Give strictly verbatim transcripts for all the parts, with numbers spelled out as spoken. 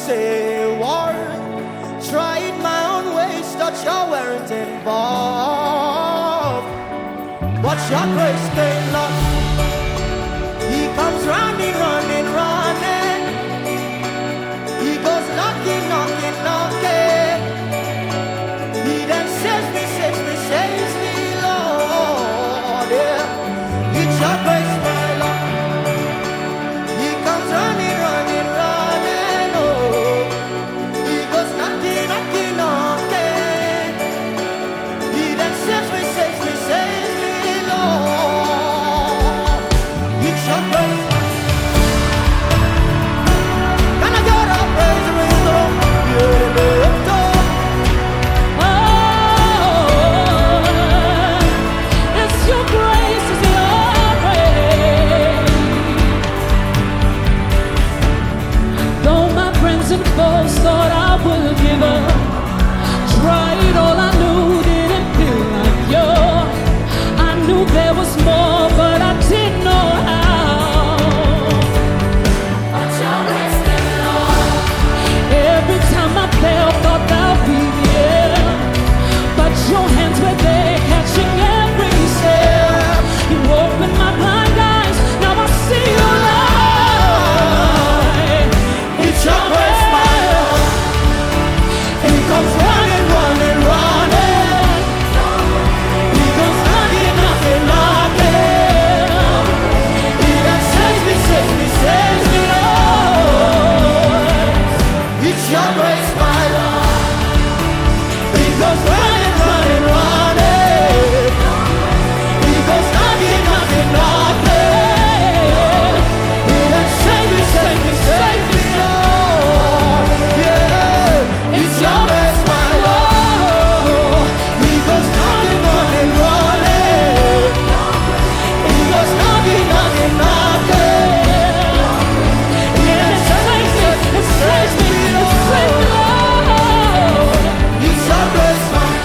say war. Tried my own ways, thought you weren't involved. But your grace came up. He comes running, running, running. He goes knocking, knocking, knocking. He then saves me, saves me, saves me, Lord. Yeah, it's your grace, my Lord. He comes running, running, running. Oh, he goes knocking, knocking, knocking. He then saves me, saves me, saves me, Lord. It's your grace. Can I get up, praise the Lord? Yeah, lift up. It's your grace, it's your grace. Though my friends and foes thought I would give up, tried all I knew, didn't feel like you. I knew there was more, but I didn't know how. But your grace, Lord. Every time I fell, thought I'd be there, but your hands were there, catching every step. You opened my blind eyes, now I see your light. It's your grace, my Lord. He comes running, running, running. He comes knocking, knocking, knocking. He that saves me, saves me, saves me, Lord. It's your grace, my Lord. He goes running, running, running. He goes knocking, knocking, knocking. He that saves me, saves me, saves me, Lord. Yeah, it's your grace, my Lord. He goes knocking, knocking, running. He goes knocking, knocking, knocking. He that saves me, saves me, Lord. It's your grace, my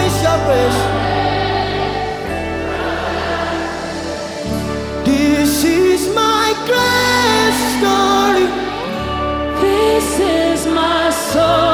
is your grace. This is my grace story. This is my soul.